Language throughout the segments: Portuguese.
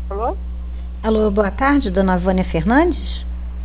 Alô? Alô, boa tarde, dona Vânia Fernandes?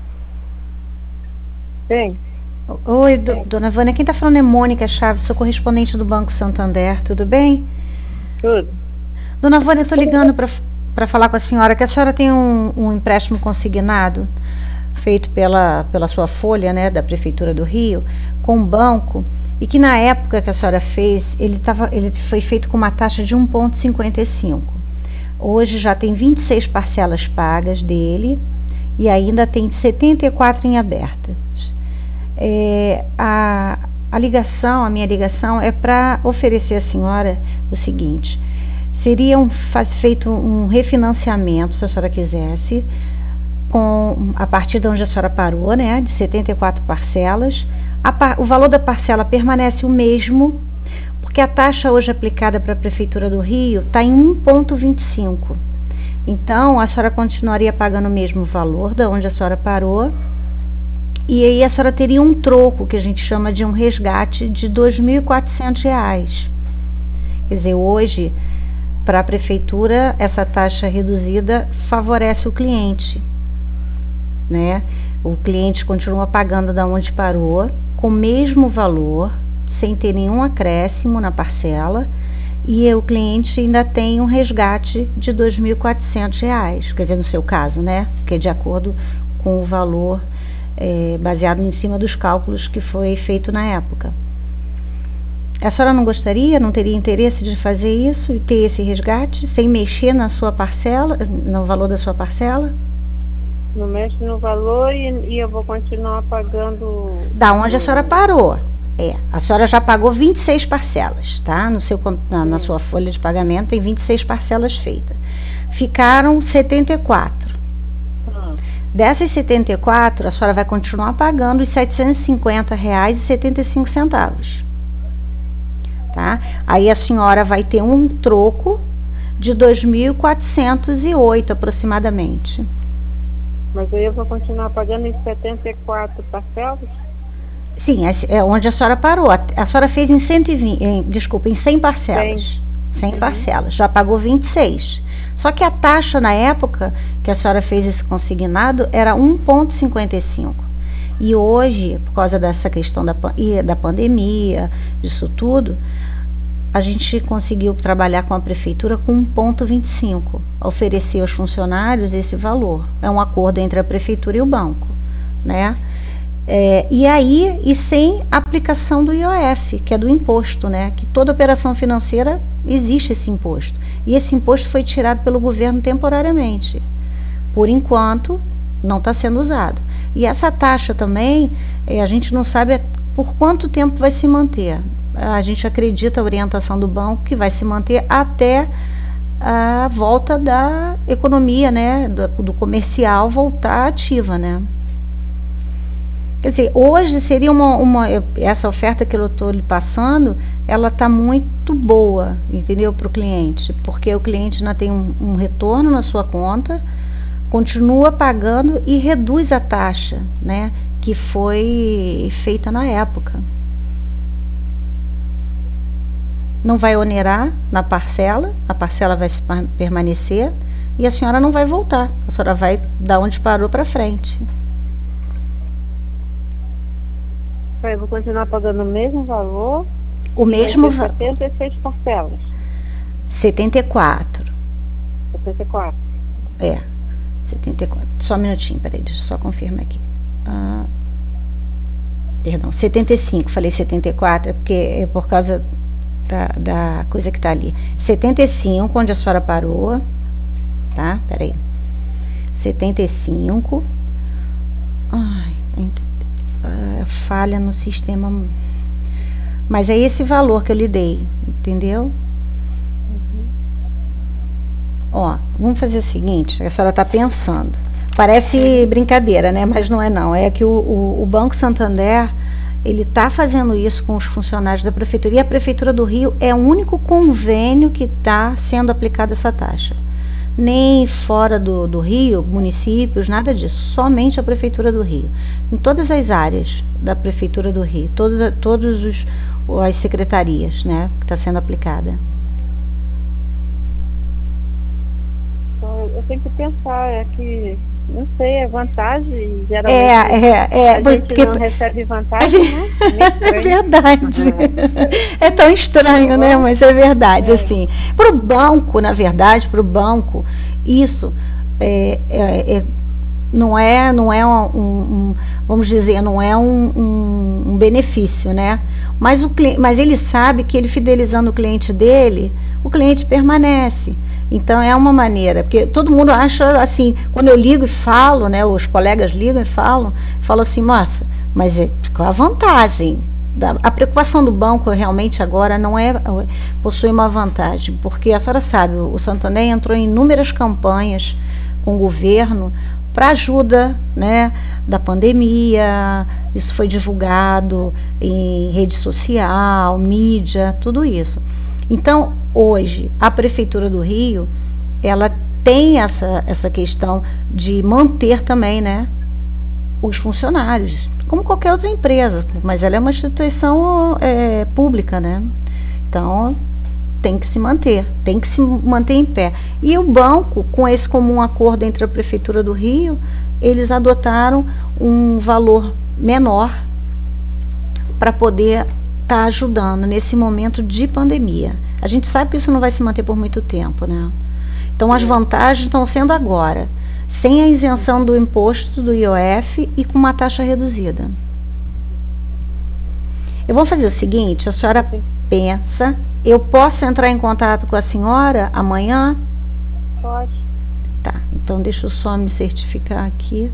Sim, Oi, sim, dona Vânia, quem está falando é Mônica Chaves, sou correspondente do Banco Santander, tudo bem? tudo. Dona Vânia, estou ligando para falar com a senhora que a senhora tem um empréstimo consignado feito pela sua folha, né, da Prefeitura do Rio, com um banco, e que na época que a senhora fez, ele foi feito com uma taxa de 1,55. Hoje já tem 26 parcelas pagas dele e ainda tem 74 em abertas. A minha ligação é para oferecer à senhora o seguinte: seria feito um refinanciamento, se a senhora quisesse, a partir de onde a senhora parou, né, de 74 parcelas. O valor da parcela permanece o mesmo, porque a taxa hoje aplicada para a Prefeitura do Rio está em 1,25. Então, a senhora continuaria pagando o mesmo valor da onde a senhora parou, e aí a senhora teria um troco, que a gente chama de um resgate, de R$ 2.400. Quer dizer, hoje, para a Prefeitura, essa taxa reduzida favorece o cliente, né? O cliente continua pagando da onde parou, com o mesmo valor, sem ter nenhum acréscimo na parcela, e o cliente ainda tem um resgate de R$ 2.400, quer dizer, no seu caso, né? Que é de acordo com o valor baseado em cima dos cálculos que foi feito na época. A senhora não gostaria, não teria interesse de fazer isso e ter esse resgate sem mexer na sua parcela, no valor da sua parcela? Não mexe no valor e eu vou continuar pagando Da onde a senhora o. parou. A senhora já pagou 26 parcelas, tá? Na Sim. sua folha de pagamento tem 26 parcelas feitas. Ficaram 74. Ah, Dessas 74, a senhora vai continuar pagando os R$ 750,75, tá? Aí a senhora vai ter um troco de 2.408 aproximadamente. mas aí eu vou continuar pagando em 74 parcelas? Sim, é onde a senhora parou. A senhora fez em 120, desculpa, em 100 parcelas. 100. 100 Uhum. parcelas, já pagou 26. Só que a taxa na época que a senhora fez esse consignado era 1,55. E hoje, por causa dessa questão da pandemia, disso tudo, a gente conseguiu trabalhar com a prefeitura com 1,25, oferecer aos funcionários esse valor. É um acordo entre a prefeitura e o banco, né? E sem aplicação do IOF, que é do imposto, né? Que toda operação financeira existe esse imposto. E esse imposto foi tirado pelo governo temporariamente. Por enquanto, não está sendo usado. E essa taxa também, a gente não sabe por quanto tempo vai se manter. A gente acredita, a orientação do banco, que vai se manter até a volta da economia, né? Do comercial voltar ativa, né? Quer dizer, hoje seria essa oferta que eu estou lhe passando, ela está muito boa, entendeu, para o cliente, porque o cliente ainda tem um retorno na sua conta, continua pagando e reduz a taxa, né, que foi feita na época. Não vai onerar na parcela, a parcela vai permanecer e a senhora não vai voltar, a senhora vai da onde parou para frente. Eu vou continuar pagando o mesmo valor O e vai mesmo ser 76 parcelas. 74. 74. É, 74. Só um minutinho, peraí, deixa eu só confirmar aqui. Ah, perdão, 75, falei 74, é porque é por causa da coisa que tá ali. 75, onde a senhora parou, tá? Peraí. 75. Ai, falha no sistema. Mas é esse valor que eu lhe dei, entendeu? Uhum. Ó, vamos fazer o seguinte, a senhora tá pensando. Parece brincadeira, né? Mas não é não. É que o Banco Santander, ele está fazendo isso com os funcionários da Prefeitura. E a Prefeitura do Rio é o único convênio que está sendo aplicada essa taxa. Nem fora do Rio, municípios, nada disso. Somente a Prefeitura do Rio. Em todas as áreas da Prefeitura do Rio. Todas as secretarias, né? Que está sendo aplicada. eu tenho que pensar, é que, não sei, é vantagem, geralmente a gente porque não recebe vantagem, né? é verdade. É tão estranho, né? Mas é verdade, assim. Para o banco, na verdade, para o banco, isso não é vamos dizer, não é um benefício, né? Mas ele sabe que ele fidelizando o cliente dele, o cliente permanece. Então é uma maneira, porque todo mundo acha assim, quando eu ligo e falo, né, os colegas ligam e falam assim, nossa, mas qual a vantagem? A preocupação do banco realmente agora não possui uma vantagem, porque a senhora sabe, o Santander entrou em inúmeras campanhas com o governo para ajuda, né, da pandemia, isso foi divulgado em rede social, mídia, tudo isso. Então, hoje, a Prefeitura do Rio, ela tem essa questão de manter também, né, os funcionários, como qualquer outra empresa, mas ela é uma instituição pública, né? Então, tem que se manter em pé. E o banco, com esse comum acordo entre a Prefeitura do Rio, eles adotaram um valor menor para poder estar ajudando nesse momento de pandemia. A gente sabe que isso não vai se manter por muito tempo, né? Então, as vantagens estão sendo agora, sem a isenção do imposto do IOF e com uma taxa reduzida. Eu vou fazer o seguinte, a senhora pensa, eu posso entrar em contato com a senhora amanhã? Pode. Tá, então deixa eu só me certificar aqui.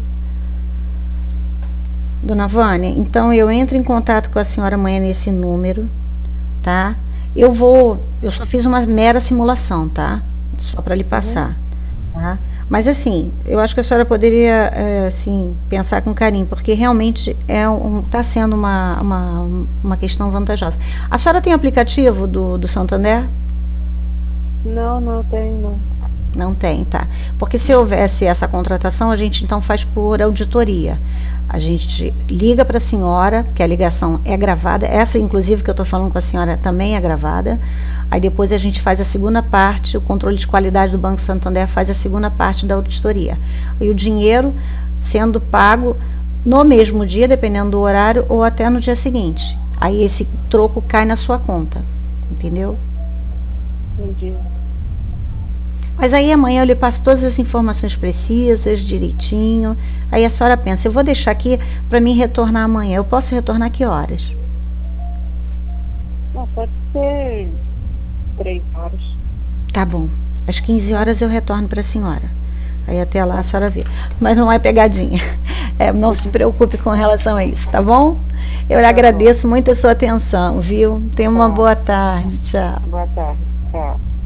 Dona Vânia, então eu entro em contato com a senhora amanhã nesse número, tá? Eu só fiz uma mera simulação, tá? Só para lhe passar, tá? Mas assim, eu acho que a senhora poderia, assim, pensar com carinho, porque realmente está sendo uma questão vantajosa. A senhora tem aplicativo do Santander? Não tenho, não. Não tem, tá. Porque se houvesse essa contratação, a gente então faz por auditoria. A gente liga para a senhora, que a ligação é gravada, essa inclusive que eu estou falando com a senhora também é gravada. Aí depois a gente faz a segunda parte, o controle de qualidade do Banco Santander faz a segunda parte da auditoria. E o dinheiro sendo pago no mesmo dia, dependendo do horário, ou até no dia seguinte. Aí esse troco cai na sua conta, entendeu? Entendi. Mas aí amanhã eu lhe passo todas as informações precisas, direitinho. Aí a senhora pensa, eu vou deixar aqui para mim retornar amanhã. Eu posso retornar que horas? Não, pode ser 3 horas. Tá bom. Às 15 horas eu retorno para a senhora. Aí até lá a senhora vê. Mas não é pegadinha. Não se preocupe com relação a isso, tá bom? Eu lhe agradeço muito a sua atenção, viu? Tenha uma boa tarde. Tchau. Boa tarde. Tchau.